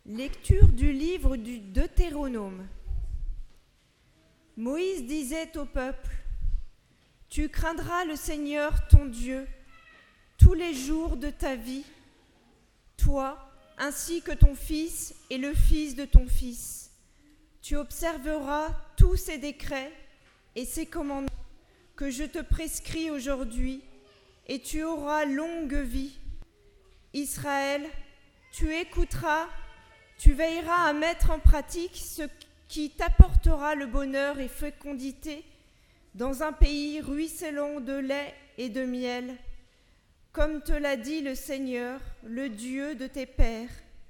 Lecture du livre du Deutéronome. Moïse disait au peuple : « Tu craindras le Seigneur ton Dieu tous les jours de ta vie, toi ainsi que ton fils et le fils de ton fils. Tu observeras tous ces décrets et ces commandements que je te prescris aujourd'hui, et tu auras longue vie. Israël, tu écouteras, tu veilleras à mettre en pratique ce qui t'apportera le bonheur et fécondité dans un pays ruisselant de lait et de miel, comme te l'a dit le Seigneur, le Dieu de tes pères.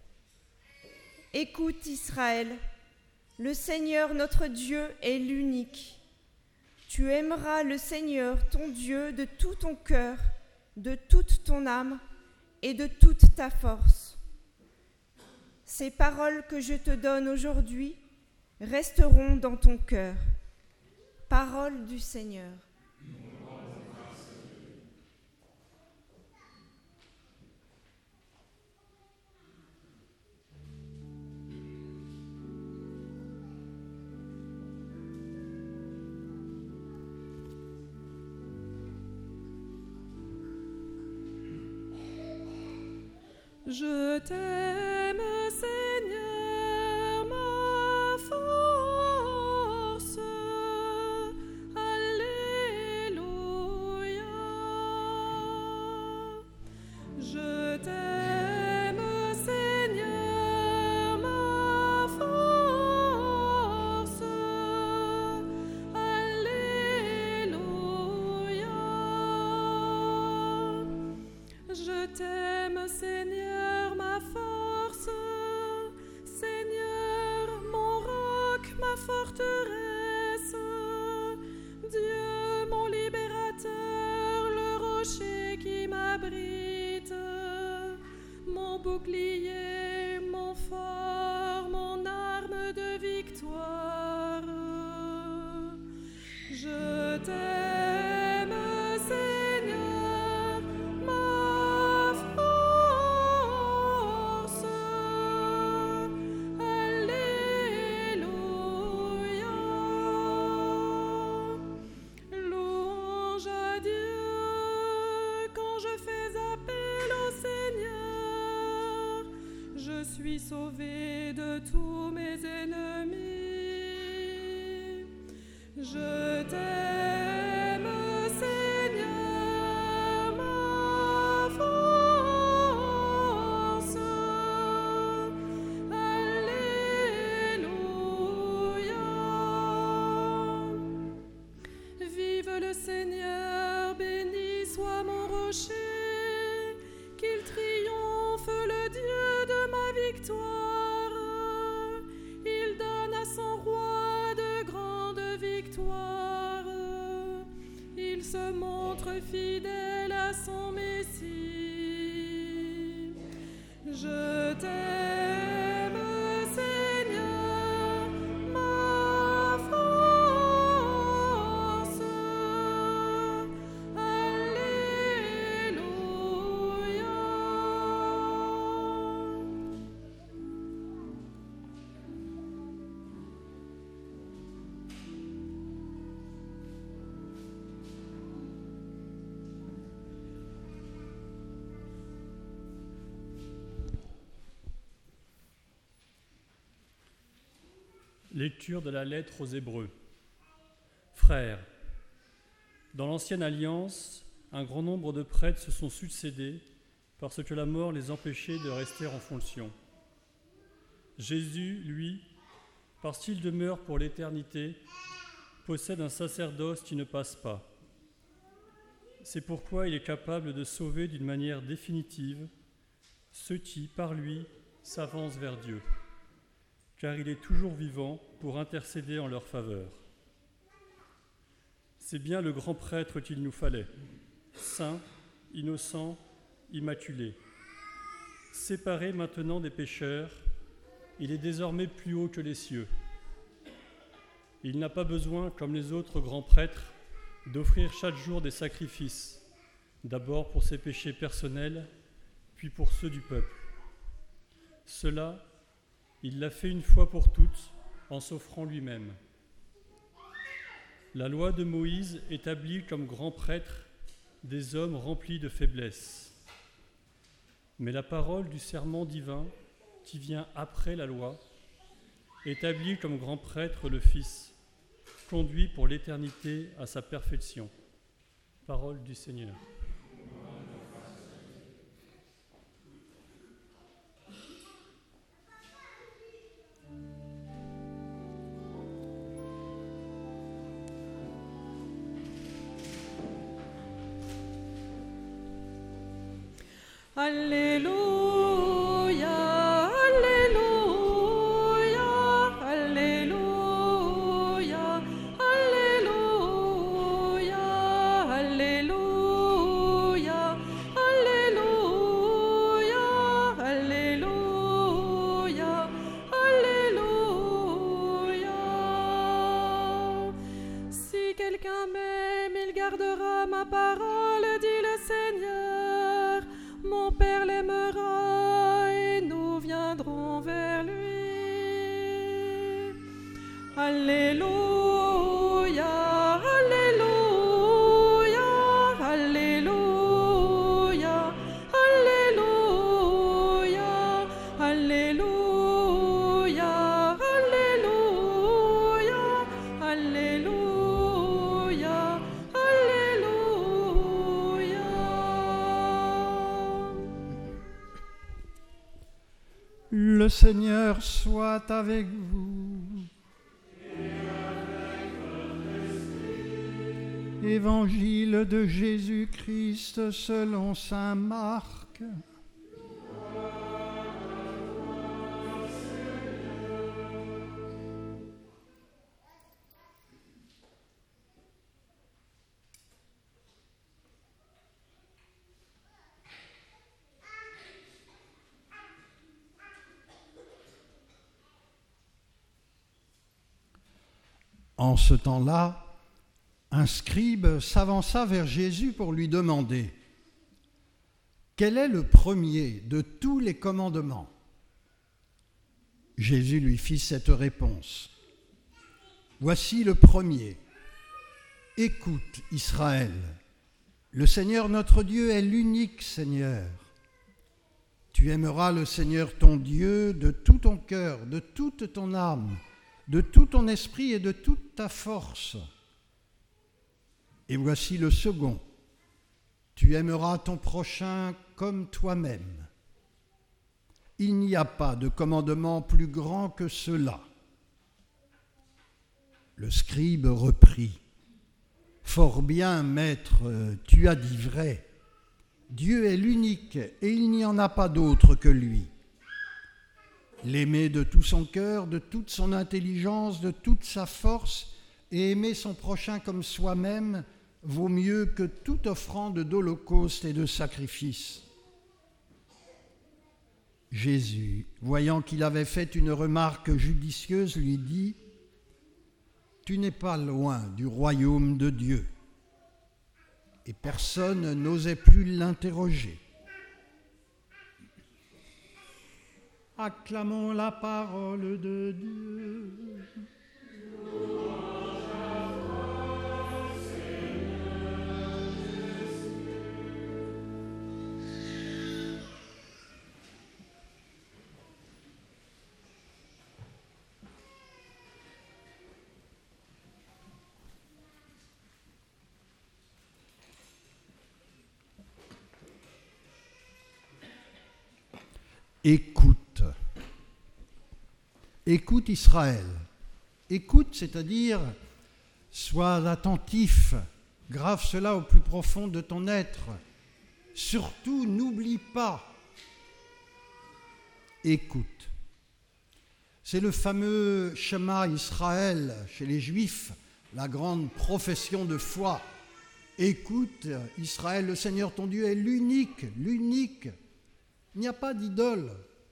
Écoute Israël, le Seigneur notre Dieu est l'unique. Tu aimeras le Seigneur ton Dieu de tout ton cœur, de toute ton âme et de toute ta force. Ces paroles que je te donne aujourd'hui resteront dans ton cœur. Parole du Seigneur. Je t'aime, Seigneur, ma force. Alléluia. Je t'aime, Seigneur, ma force. Alléluia. Je t'aime, Seigneur, ma force, Seigneur, mon roc, ma forteresse, Dieu, mon libérateur, le rocher qui m'abrite, mon bouclier, mon fort, mon arme de victoire. Je t'aime, Seigneur, ma force. Alléluia. Louange à Dieu quand je fais appel au Seigneur. Je suis sauvé de tous mes ennemis. Je t'aime, Seigneur, ma force. Alléluia. Vive le Seigneur, béni soit mon rocher, qu'il triomphe le Dieu de ma victoire. Il donne à son roi de grandes victoires. Il se montre fidèle à son Messie. Je t'aime, Seigneur, ma force. Alléluia. Lecture de la lettre aux Hébreux. Frères, dans l'Ancienne Alliance, un grand nombre de prêtres se sont succédés parce que la mort les empêchait de rester en fonction. Jésus, lui, parce qu'il demeure pour l'éternité, possède un sacerdoce qui ne passe pas. C'est pourquoi il est capable de sauver d'une manière définitive ceux qui, par lui, s'avancent vers Dieu, car il est toujours vivant pour intercéder en leur faveur. C'est bien le grand prêtre qu'il nous fallait, saint, innocent, immaculé. Séparé maintenant des pécheurs, il est désormais plus haut que les cieux. Il n'a pas besoin, comme les autres grands prêtres, d'offrir chaque jour des sacrifices, d'abord pour ses péchés personnels, puis pour ceux du peuple. Cela Il l'a fait une fois pour toutes en s'offrant lui-même. La loi de Moïse établit comme grand prêtre des hommes remplis de faiblesse. Mais la parole du serment divin, qui vient après la loi, établit comme grand prêtre le Fils, conduit pour l'éternité à sa perfection. Parole du Seigneur. Alléluia, Alléluia, Alléluia, Alléluia, Alléluia, Alléluia, Alléluia, Alléluia. Si quelqu'un m'aime, il gardera ma parole, dit le Seigneur. Mon Père l'aimera et nous viendrons vers lui. Alléluia, Alléluia, Alléluia, Alléluia, Alléluia, Alléluia, Alléluia, Alléluia. Le Seigneur soit avec vous. Évangile de Jésus-Christ selon saint Marc. En ce temps-là, un scribe s'avança vers Jésus pour lui demander « Quel est le premier de tous les commandements ?» Jésus lui fit cette réponse « Voici le premier. Écoute, Israël, le Seigneur notre Dieu est l'unique Seigneur. Tu aimeras le Seigneur ton Dieu de tout ton cœur, de toute ton âme, de tout ton esprit et de toute ta force. Et voici le second. Tu aimeras ton prochain comme toi-même. Il n'y a pas de commandement plus grand que cela. » Le scribe reprit. « Fort bien, maître, tu as dit vrai. Dieu est l'unique et il n'y en a pas d'autre que lui. L'aimer de tout son cœur, de toute son intelligence, de toute sa force, et aimer son prochain comme soi-même vaut mieux que toute offrande d'holocauste et de sacrifice. » Jésus, voyant qu'il avait fait une remarque judicieuse, lui dit « Tu n'es pas loin du royaume de Dieu. » Et personne n'osait plus l'interroger. Acclamons la parole de Dieu. Écoute. Écoute Israël. Écoute, c'est-à-dire, sois attentif, grave cela au plus profond de ton être. Surtout, n'oublie pas. Écoute. C'est le fameux Shema Israël chez les Juifs, la grande profession de foi. Écoute, Israël, le Seigneur ton Dieu est l'unique. Il n'y a pas d'idole.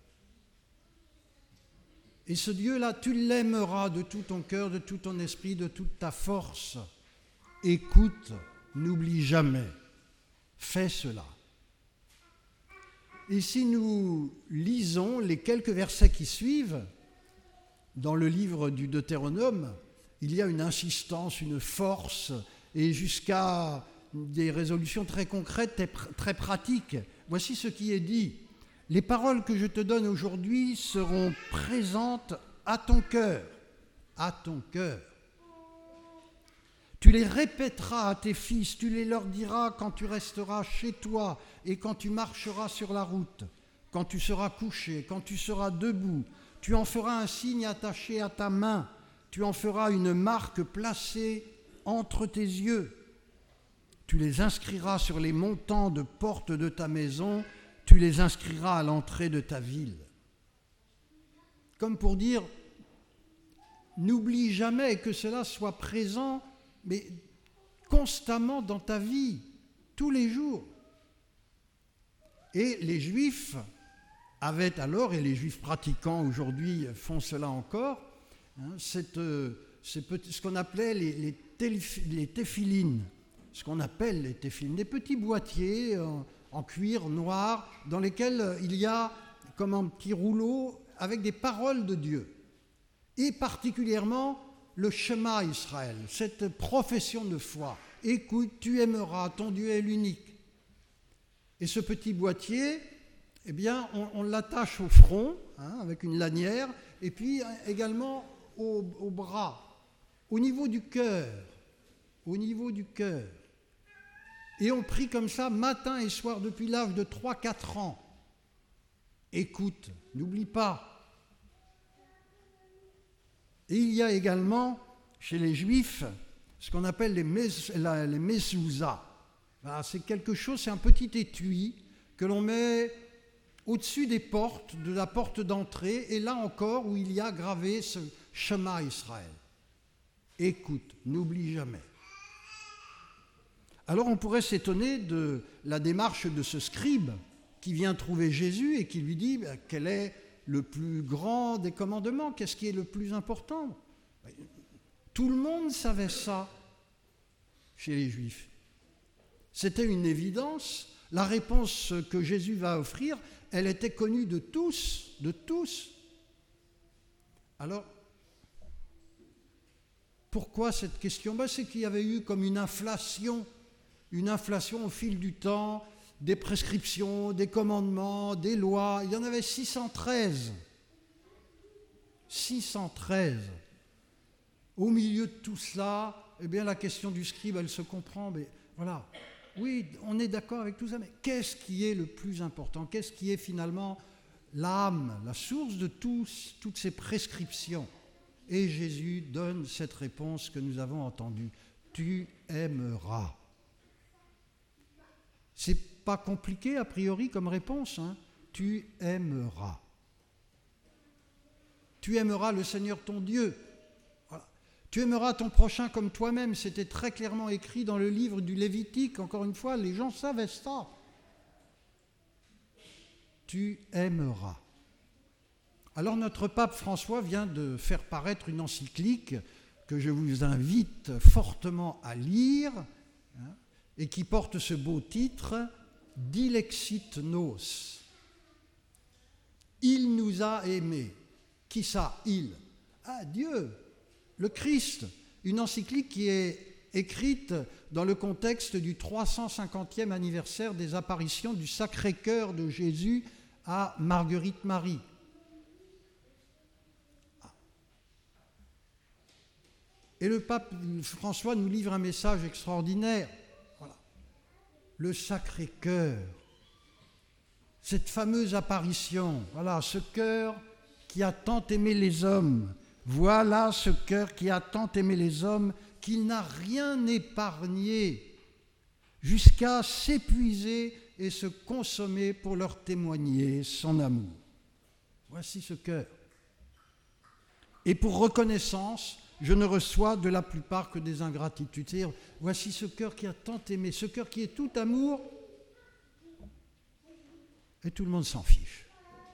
Et ce Dieu-là, tu l'aimeras de tout ton cœur, de tout ton esprit, de toute ta force. Écoute, n'oublie jamais. Fais cela. Et si nous lisons les quelques versets qui suivent, dans le livre du Deutéronome, il y a une insistance, une force, et jusqu'à des résolutions très concrètes, très pratiques. Voici ce qui est dit. Les paroles que je te donne aujourd'hui seront présentes à ton cœur. À ton cœur. Tu les répéteras à tes fils, tu les leur diras quand tu resteras chez toi et quand tu marcheras sur la route, quand tu seras couché, quand tu seras debout. Tu en feras un signe attaché à ta main, tu en feras une marque placée entre tes yeux. Tu les inscriras sur les montants de porte de ta maison, tu les inscriras à l'entrée de ta ville. Comme pour dire, n'oublie jamais que cela soit présent, mais constamment dans ta vie, tous les jours. Et les Juifs avaient alors, et les Juifs pratiquants aujourd'hui font cela encore, ce qu'on appelait les téphilines, ce qu'on appelle les téphilines, des petits boîtiers en cuir noir dans lesquels il y a comme un petit rouleau avec des paroles de Dieu. Et particulièrement le Shema Israël, cette profession de foi. Écoute, tu aimeras, ton Dieu est l'unique. Et ce petit boîtier, eh bien, on l'attache au front, avec une lanière, et puis également au bras, au niveau du cœur. Au niveau du cœur. Et on prie comme ça matin et soir depuis l'âge de 3-4 ans. Écoute, n'oublie pas. Et il y a également, chez les Juifs, ce qu'on appelle les mezuzah. C'est quelque chose, c'est un petit étui que l'on met au-dessus des portes, de la porte d'entrée, et là encore où il y a gravé ce Shema Israël. Écoute, n'oublie jamais. Alors on pourrait s'étonner de la démarche de ce scribe qui vient trouver Jésus et qui lui dit quel est le plus grand des commandements, qu'est-ce qui est le plus important? Tout le monde savait ça chez les Juifs. C'était une évidence. La réponse que Jésus va offrir, elle était connue de tous, de tous. Alors, pourquoi cette question? C'est qu'il y avait eu comme une inflation au fil du temps, des prescriptions, des commandements, des lois. Il y en avait 613. 613. Au milieu de tout cela, eh bien, la question du scribe, elle se comprend, mais voilà. Oui, on est d'accord avec tout ça, mais qu'est-ce qui est le plus important? Qu'est-ce qui est finalement l'âme, la source de toutes ces prescriptions? Et Jésus donne cette réponse que nous avons entendue. Tu aimeras. C'est pas compliqué a priori comme réponse. Tu aimeras. Tu aimeras le Seigneur ton Dieu. Voilà. Tu aimeras ton prochain comme toi-même. C'était très clairement écrit dans le livre du Lévitique. Encore une fois, les gens savaient ça. Tu aimeras. Alors notre pape François vient de faire paraître une encyclique que je vous invite fortement à lire, et qui porte ce beau titre, Dilexit nos. Il nous a aimés. Qui ça? Il. Dieu, le Christ. Une encyclique qui est écrite dans le contexte du 350e anniversaire des apparitions du Sacré-Cœur de Jésus à Marguerite Marie. Et le pape François nous livre un message extraordinaire. Voilà. Le Sacré-Cœur, cette fameuse apparition, voilà, ce cœur qui a tant aimé les hommes, voilà ce cœur qui a tant aimé les hommes qu'il n'a rien épargné jusqu'à s'épuiser et se consommer pour leur témoigner son amour. Voici ce cœur. Et pour reconnaissance, je ne reçois de la plupart que des ingratitudes. C'est-à-dire, voici ce cœur qui a tant aimé, ce cœur qui est tout amour, et tout le monde s'en fiche.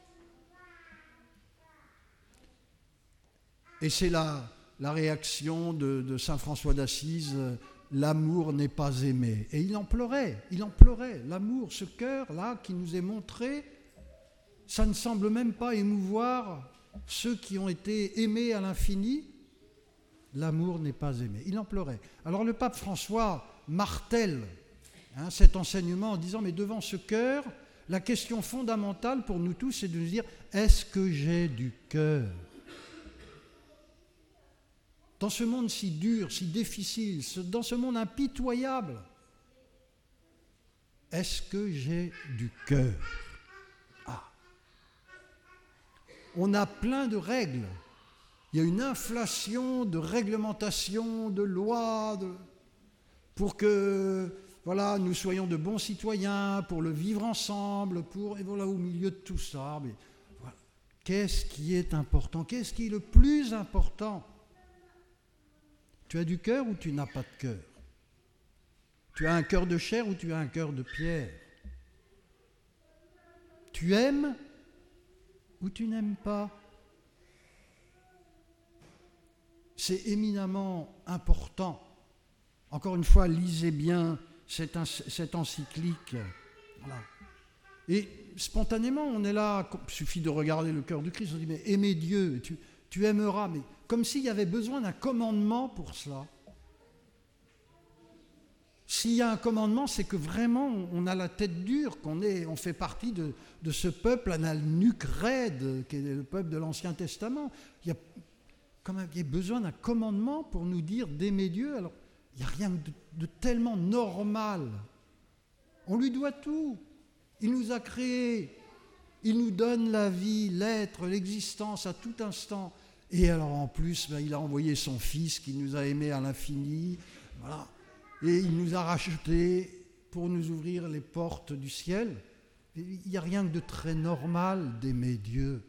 Et c'est la réaction de saint François d'Assise, l'amour n'est pas aimé. Et il en pleurait, l'amour, ce cœur-là qui nous est montré, ça ne semble même pas émouvoir ceux qui ont été aimés à l'infini, l'amour n'est pas aimé. Il en pleurait. Alors le pape François martèle cet enseignement en disant, mais devant ce cœur, la question fondamentale pour nous tous, c'est de nous dire, est-ce que j'ai du cœur ? Dans ce monde si dur, si difficile, dans ce monde impitoyable, est-ce que j'ai du cœur ? On a plein de règles. Il y a une inflation de réglementations, de lois, pour que nous soyons de bons citoyens, pour le vivre ensemble, et voilà, au milieu de tout ça. Mais, voilà. Qu'est-ce qui est important ? Qu'est-ce qui est le plus important ? Tu as du cœur ou tu n'as pas de cœur ? Tu as un cœur de chair ou tu as un cœur de pierre ? Tu aimes ou tu n'aimes pas ? C'est éminemment important. Encore une fois, lisez bien cette encyclique. Voilà. Et spontanément, on est là, il suffit de regarder le cœur du Christ, on dit, mais aimez Dieu, tu aimeras, mais comme s'il y avait besoin d'un commandement pour cela. S'il y a un commandement, c'est que vraiment on a la tête dure, on fait partie de ce peuple à la nuque raide, qui est le peuple de l'Ancien Testament. Il y a besoin d'un commandement pour nous dire d'aimer Dieu. Alors, il n'y a rien de tellement normal. On lui doit tout. Il nous a créés. Il nous donne la vie, l'être, l'existence à tout instant. Et alors en plus, il a envoyé son Fils qui nous a aimés à l'infini. Voilà. Et il nous a rachetés pour nous ouvrir les portes du ciel. Il n'y a rien de très normal d'aimer Dieu.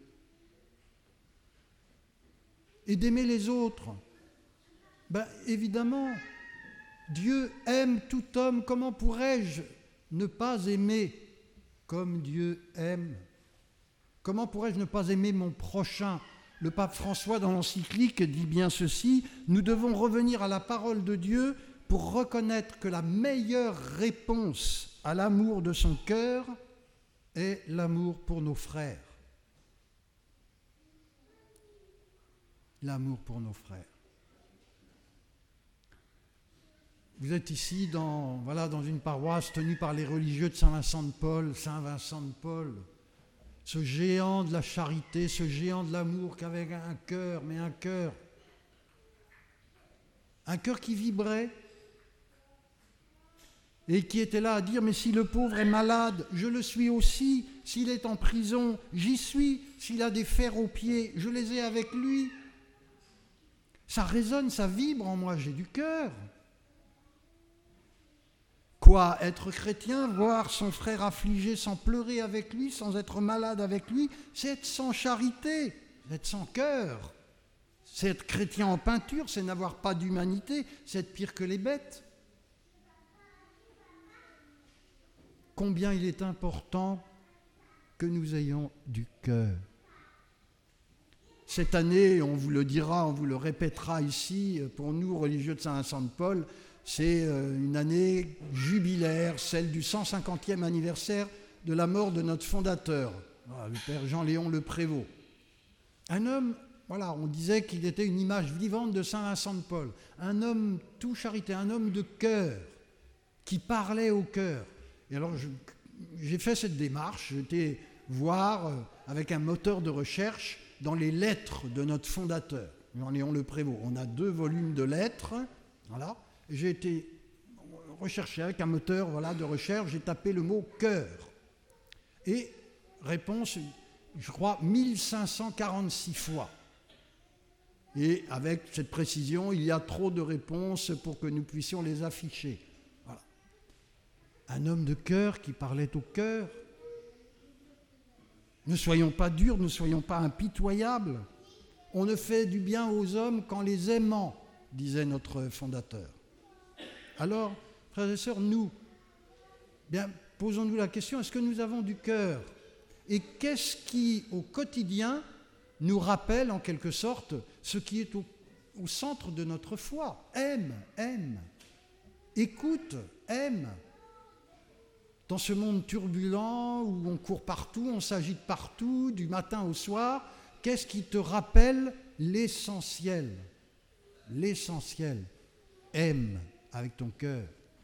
Et d'aimer les autres. Évidemment, Dieu aime tout homme. Comment pourrais-je ne pas aimer comme Dieu aime ? Comment pourrais-je ne pas aimer mon prochain ? Le pape François, dans l'encyclique, dit bien ceci, nous devons revenir à la parole de Dieu pour reconnaître que la meilleure réponse à l'amour de son cœur est l'amour pour nos frères. L'amour pour nos frères. Vous êtes ici dans une paroisse tenue par les religieux de Saint-Vincent de Paul, ce géant de la charité, ce géant de l'amour qu'avec un cœur qui vibrait et qui était là à dire, mais si le pauvre est malade, je le suis aussi, s'il est en prison, j'y suis, s'il a des fers aux pieds, je les ai avec lui. Ça résonne, ça vibre en moi, j'ai du cœur. Quoi, être chrétien, voir son frère affligé sans pleurer avec lui, sans être malade avec lui, c'est être sans charité, c'est être sans cœur. C'est être chrétien en peinture, c'est n'avoir pas d'humanité, c'est être pire que les bêtes. Combien il est important que nous ayons du cœur. Cette année, on vous le dira, on vous le répétera ici, pour nous, religieux de Saint-Vincent de Paul, c'est une année jubilaire, celle du 150e anniversaire de la mort de notre fondateur, le père Jean-Léon Le Prévost. Un homme, on disait qu'il était une image vivante de Saint-Vincent de Paul, un homme tout charité, un homme de cœur, qui parlait au cœur. Et alors, j'ai fait cette démarche, j'étais voir avec un moteur de recherche dans les lettres de notre fondateur, Jean-Léon Le Prévost. On a 2 volumes de lettres, voilà. J'ai été recherché avec un moteur de recherche, j'ai tapé le mot « cœur ». Et réponse, je crois, 1546 fois. Et avec cette précision, il y a trop de réponses pour que nous puissions les afficher. Voilà. Un homme de cœur qui parlait au cœur. Ne soyons pas durs, ne soyons pas impitoyables. On ne fait du bien aux hommes qu'en les aimant, disait notre fondateur. Alors, frères et sœurs, posons-nous la question, est-ce que nous avons du cœur ? Et qu'est-ce qui, au quotidien, nous rappelle en quelque sorte ce qui est au centre de notre foi ? Aime, écoute, aime. Dans ce monde turbulent où on court partout, on s'agite partout, du matin au soir, Qu'est-ce qui te rappelle l'essentiel? L'essentiel. Aime avec ton cœur.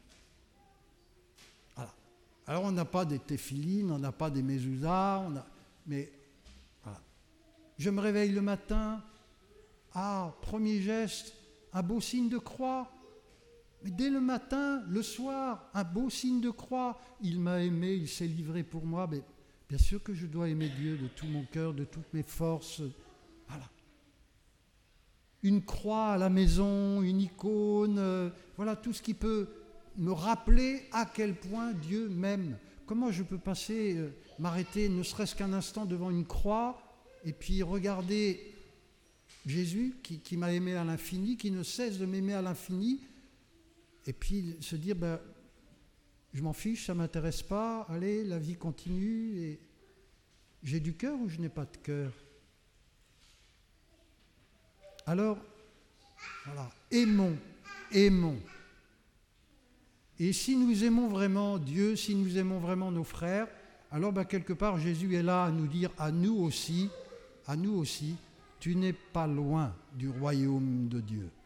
Voilà. Alors on n'a pas des téphilines, on n'a pas des mezuzahs, mais voilà. Je me réveille le matin, premier geste, un beau signe de croix. Mais dès le matin, le soir, un beau signe de croix. Il m'a aimé, il s'est livré pour moi. Mais bien sûr que je dois aimer Dieu de tout mon cœur, de toutes mes forces. Voilà. Une croix à la maison, une icône, voilà tout ce qui peut me rappeler à quel point Dieu m'aime. Comment je peux m'arrêter ne serait-ce qu'un instant devant une croix et puis regarder Jésus qui m'a aimé à l'infini, qui ne cesse de m'aimer à l'infini, et puis se dire, je m'en fiche, ça ne m'intéresse pas, allez, la vie continue, et j'ai du cœur ou je n'ai pas de cœur? Alors, voilà, aimons. Et si nous aimons vraiment Dieu, si nous aimons vraiment nos frères, alors quelque part Jésus est là à nous dire, à nous aussi, tu n'es pas loin du royaume de Dieu.